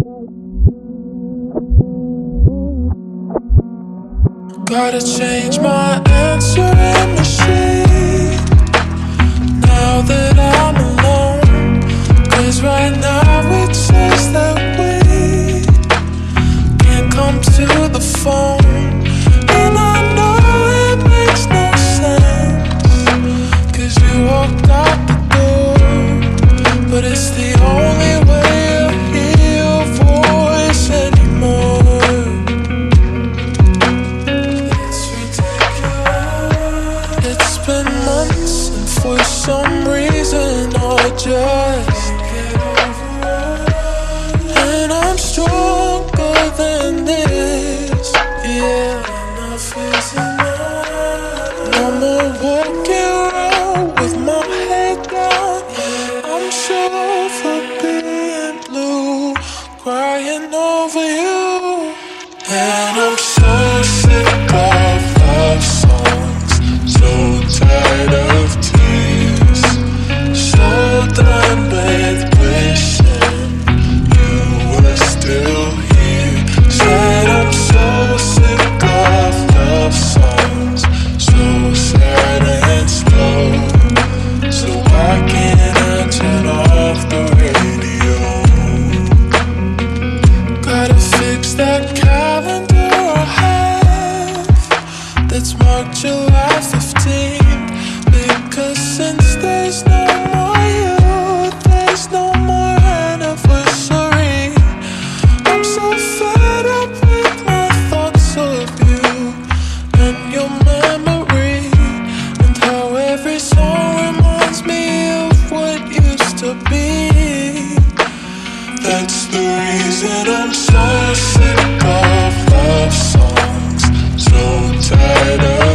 Gotta change my answering machine now that I'm alone. 'Cause right now it says that we can't come to the phone. And I know it makes no sense, 'cause you walked out the door. But it's the only way to hear your voice anymore. It's been months, and for some reason I just get over it. And I'm stronger than this. Yeah, enough is enough. No more walking around with my head down. I'm sure for being blue, crying over you. And I'm so sick of love songs, so tired of tears, so done with wishing you were still here. Said I'm so sick of love songs, so sad and slow, so why can't I turn off the radio? Gotta fix that calendar I have that's marked July 15th. Because since there's no more you, there's no more anniversary. I'm so fed up with my thoughts of you and your memory, and how every song reminds me of what used to be. That's the reason I'm so sick of love songs, so tired of